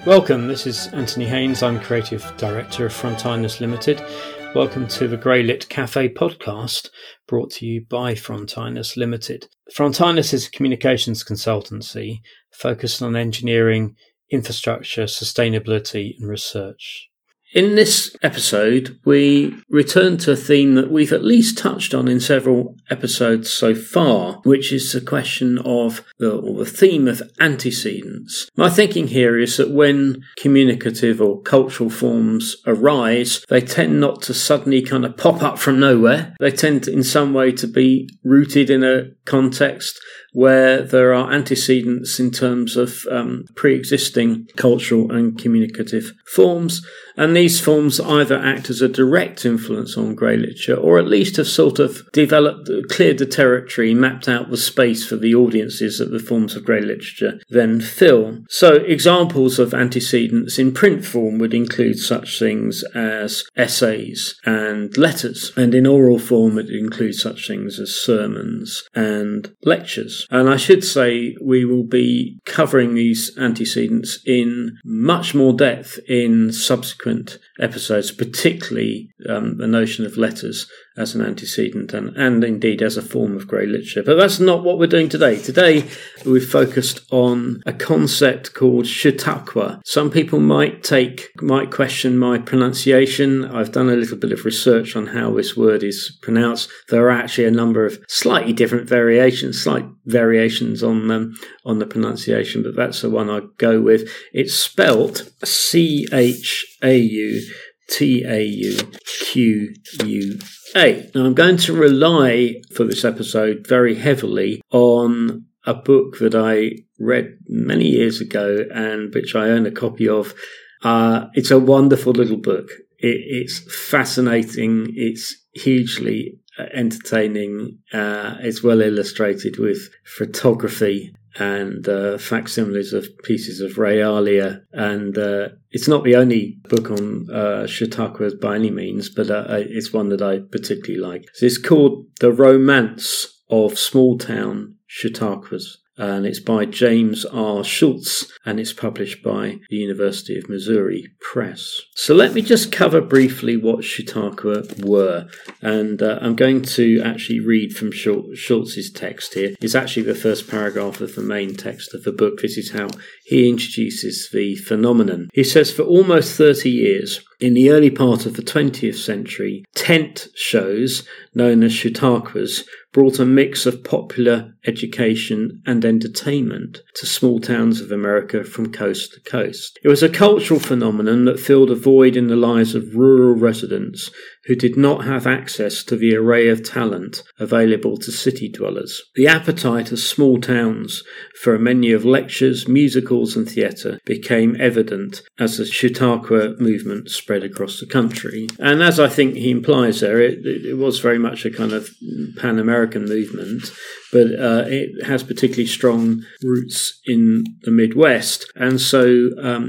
Welcome, this is Anthony Haynes. I'm Creative Director of Frontinus Limited. Welcome to the Greylit Cafe podcast, brought to you by Frontinus Limited. Frontinus is a communications consultancy focused on engineering, infrastructure, sustainability and research. In this episode, we return to a theme that we've at least touched on in several episodes so far, which is the question of the theme of antecedents. My thinking here is that when communicative or cultural forms arise, they tend not to suddenly kind of pop up from nowhere. They tend to, in some way to be rooted in a context where there are antecedents in terms of pre-existing cultural and communicative forms. And these forms either act as a direct influence on grey literature or at least have sort of developed, cleared the territory, mapped out the space for the audiences that the forms of grey literature then fill. So examples of antecedents in print form would include such things as essays and letters. And in oral form it includes such things as sermons and lectures. And I should say we will be covering these antecedents in much more depth in subsequent episodes, particularly the notion of letters as an antecedent and indeed as a form of grey literature. But that's not what we're doing today. Today we've focused on a concept called Chautauqua. Some people might question my pronunciation. I've done a little bit of research on how this word is pronounced. There are actually a number of slightly different variations on the pronunciation, but that's the one I go with. It's spelt Chautauqua. Now I'm going to rely for this episode very heavily on a book that I read many years ago and which I own a copy of. It's a wonderful little book. It's fascinating. It's hugely entertaining. It's well illustrated with photography and facsimiles of pieces of realia, and it's not the only book on Chautauqua by any means, but it's one that I particularly like. So it's called The Romance of Small Town Chautauquas, and it's by James R. Schultz, and it's published by the University of Missouri Press. So let me just cover briefly what Chautauqua were, and I'm going to actually read from Schultz's text here. It's actually the first paragraph of the main text of the book. This is how he introduces the phenomenon. He says, for almost 30 years, in the early part of the 20th century, tent shows, known as Chautauquas, brought a mix of popular education and entertainment to small towns of America from coast to coast. It was a cultural phenomenon that filled a void in the lives of rural residents who did not have access to the array of talent available to city dwellers. The appetite of small towns for a menu of lectures, musicals and theatre became evident as the Chautauqua movement spread across the country. And as I think he implies there, it was very much a kind of Pan-American movement, but it has particularly strong roots in the Midwest. And so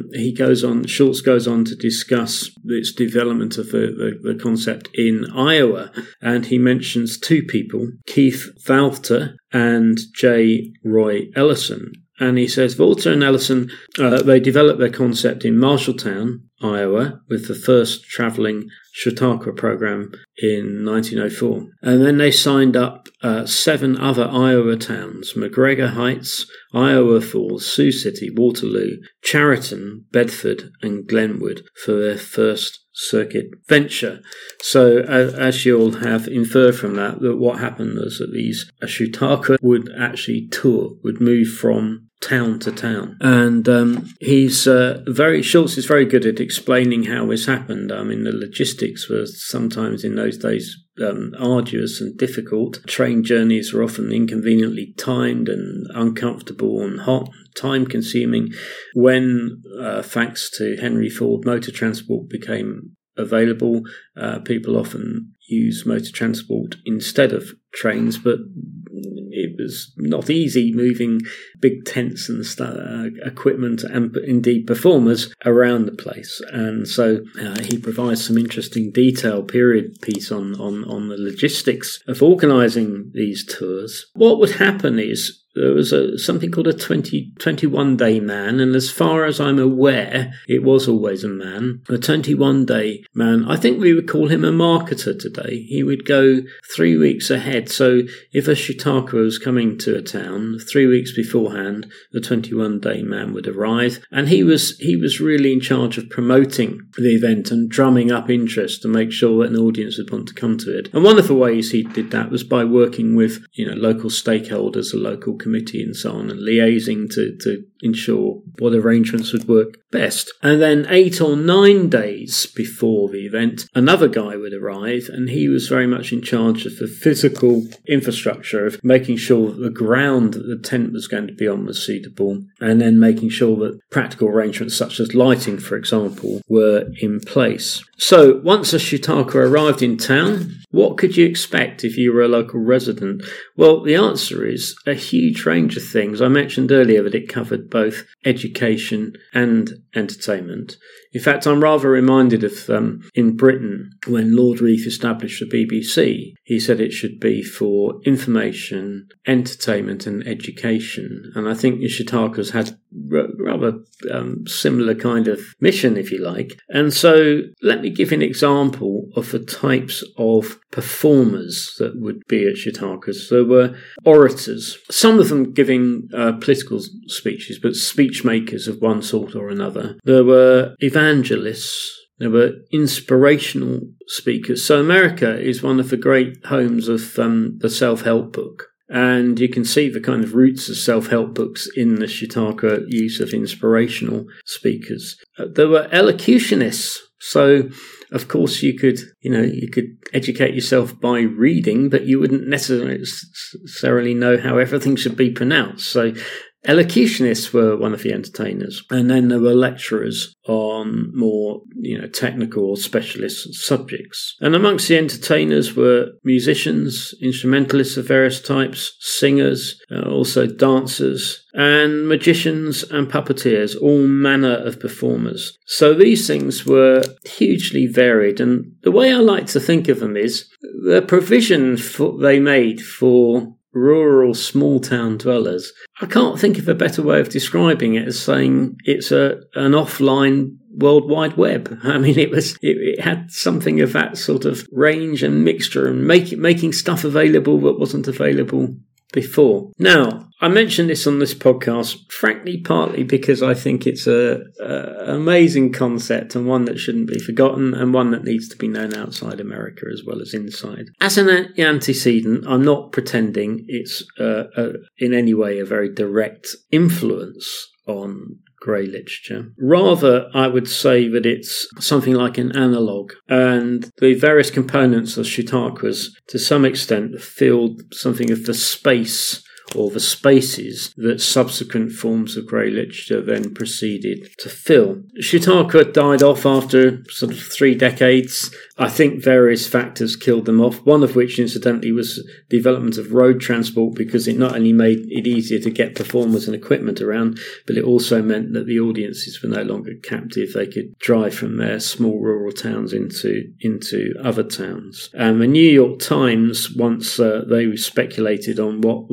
Schultz goes on to discuss its development of the concept in Iowa. And he mentions two people, Keith Valter and J. Roy Ellison. And he says Valter and Ellison, they developed their concept in Marshalltown, Iowa, with the first travelling Chautauqua program in 1904. And then they signed up 7 other Iowa towns, McGregor Heights, Iowa Falls, Sioux City, Waterloo, Chariton, Bedford and Glenwood for their first circuit venture. So as you'll have inferred from that what happened was that Chautauqua would actually tour, would move from town to town. And Schultz is very good at explaining how this happened. I mean, the logistics were sometimes in those days arduous and difficult. Train journeys were often inconveniently timed and uncomfortable and hot, time-consuming. When, thanks to Henry Ford, motor transport became available, people often use motor transport instead of trains, but it was not easy moving big tents and equipment and indeed performers around the place. And so he provides some interesting detail period piece on the logistics of organising these tours. What would happen is there was something called a 21-day man, and as far as I'm aware, it was always a man. A 21-day man, I think we would call him a marketer today. He would go 3 weeks ahead. So if a shiitake was coming to a town 3 weeks beforehand, the 21-day man would arrive, and he was really in charge of promoting the event and drumming up interest to make sure that an audience would want to come to it. And one of the ways he did that was by working with, local stakeholders, a local committee and so on, and liaising to ensure what arrangements would work best. And then 8 or 9 days before the event, another guy would arrive, and he was very much in charge of the physical infrastructure, of making sure that the ground that the tent was going to be on was suitable, and then making sure that practical arrangements such as lighting, for example, were in place. So once a shiitake arrived in town, what could you expect if you were a local resident? Well, the answer is a huge range of things. I mentioned earlier that it covered both education and entertainment. In fact, I'm rather reminded of in Britain, when Lord Reith established the BBC, he said it should be for information, entertainment and education. And I think the shiitakas had rather similar kind of mission, if you like. And so let me give you an example of the types of performers that would be at shiitakas. There were orators, some of them giving political speeches, but speech makers of one sort or another. There were evangelists. There were inspirational speakers. So America is one of the great homes of the self-help book. And you can see the kind of roots of self-help books in the shiitake use of inspirational speakers. There were elocutionists. So, of course, you could educate yourself by reading, but you wouldn't necessarily know how everything should be pronounced. So elocutionists were one of the entertainers. And then there were lecturers on more, technical or specialist subjects. And amongst the entertainers were musicians, instrumentalists of various types, singers, also dancers, and magicians and puppeteers, all manner of performers. So these things were hugely varied. And the way I like to think of them is the provision they made for rural small-town dwellers. I can't think of a better way of describing it as saying it's an offline World Wide Web. I mean, it had something of that sort of range and mixture, and making stuff available that wasn't available before. Now, I mentioned this on this podcast, frankly, partly because I think it's an amazing concept and one that shouldn't be forgotten, and one that needs to be known outside America as well as inside. As an antecedent, I'm not pretending it's in any way a very direct influence on grey literature. Rather, I would say that it's something like an analogue, and the various components of shiitakas, to some extent, filled something of the space or the spaces that subsequent forms of grey literature then proceeded to fill. Shiitake died off after sort of 3 decades. I think various factors killed them off, one of which, incidentally, was the development of road transport, because it not only made it easier to get performers and equipment around, but it also meant that the audiences were no longer captive. They could drive from their small rural towns into other towns. The New York Times, once they speculated on what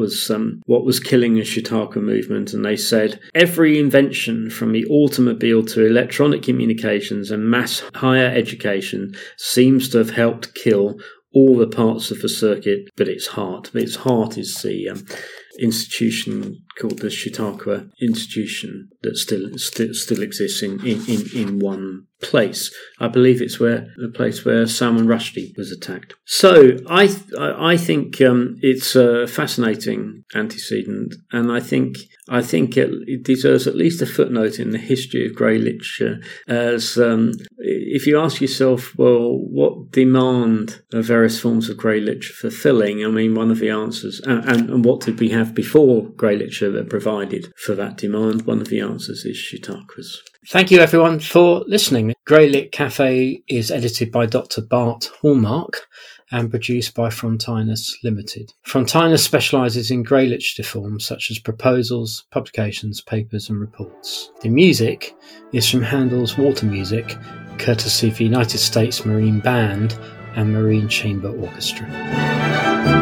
was killing the shiitake movement, and they said, every invention from the automobile to electronic communications and mass higher education seems to have helped kill all the parts of the circuit but its heart. Its heart is the institution called the Shiitake Institution that still exists in one place. I believe it's the place where Salman Rushdie was attacked. So I think it's a fascinating antecedent, and I think it deserves at least a footnote in the history of grey literature. As if you ask yourself, well, what demand are various forms of grey literature fulfilling? I mean, one of the answers, and what did we have before grey literature that provided for that demand? One of the answers is shiitakas. Thank you, everyone, for listening. Grey Lit Cafe is edited by Dr. Bart Hallmark and produced by Frontinus Limited. Frontinus specialises in grey literature forms such as proposals, publications, papers and reports. The music is from Handel's Water Music, courtesy of the United States Marine Band and Marine Chamber Orchestra.